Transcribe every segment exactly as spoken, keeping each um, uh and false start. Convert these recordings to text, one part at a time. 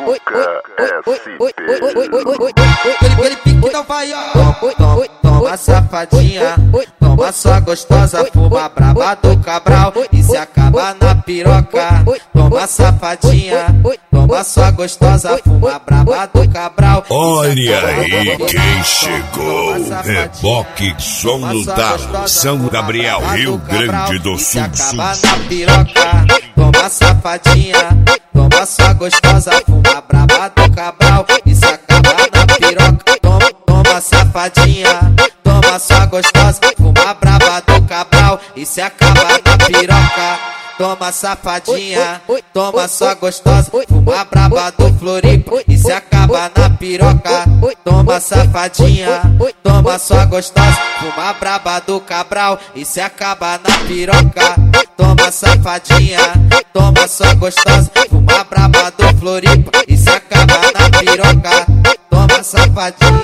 Luca S P. Aquele pique não vai, ó. Toma safadinha, toma sua gostosa, fuma braba do Cabral e se acaba na piroca. Toma safadinha, toma sua gostosa, fuma braba do Cabral. Olha aí quem chegou, Reboque Som no Talo, São Gabriel, Rio Grande do Sul. Na piroca, toma safadinha, toma sua gostosa, fuma braba do Cabral e se acaba na piroca. Toma, toma safadinha, toma sua gostosa, fuma braba do Cabral e se acaba na piroca. Toma safadinha, toma sua gostosa, fuma braba do Floripa e se acaba na piroca. Toma safadinha, toma sua gostosa, fuma braba do Cabral e se acaba na piroca. Toma safadinha, toma sua gostosa, fuma braba do Floripa e se acaba na piroca. Toma safadinha.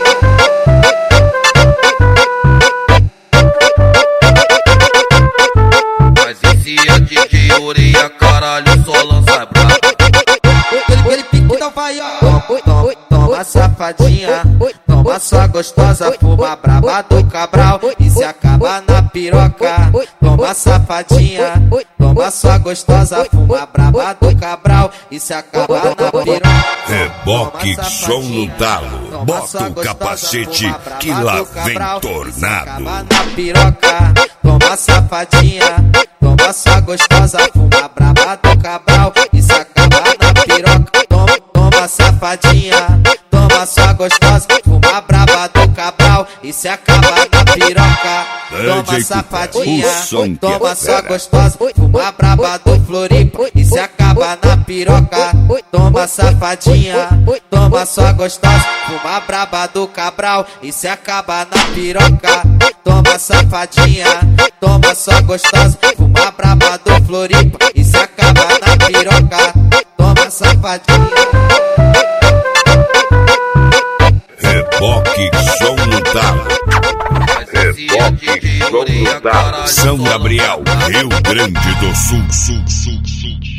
D J Ureia, caralho, só lança braba. Aquele pique não vai, ó. Toma safadinha, toma sua gostosa, fuma braba do Cabral e se acaba na piroca. Toma safadinha, toma sua gostosa, fuma braba do Cabral e se acaba na piroca. Reboque Som no Talo, bota o capacete que lá vem tornado. Na piroca, toma safadinha, toma sua gostosa, fuma braba do Cabral e se acaba na piroca. Toma, toma safadinha, toma sua gostosa, fuma braba do Cabral e se acaba na piroca. Toma safadinha, toma sua gostosa, fuma braba do Floripa e se acaba na piroca. Toma safadinha, toma sua gostosa, fuma braba do Cabral e se acaba na piroca. Toma safadinha, toma sua gostosa, fuma braba do Floripa e se acaba na piroca. Toma safadinha. Reboque Som no Talo, Reboque Som no Talo, São Gabriel, Rio Grande do Sul, Sul, Sul, Sul.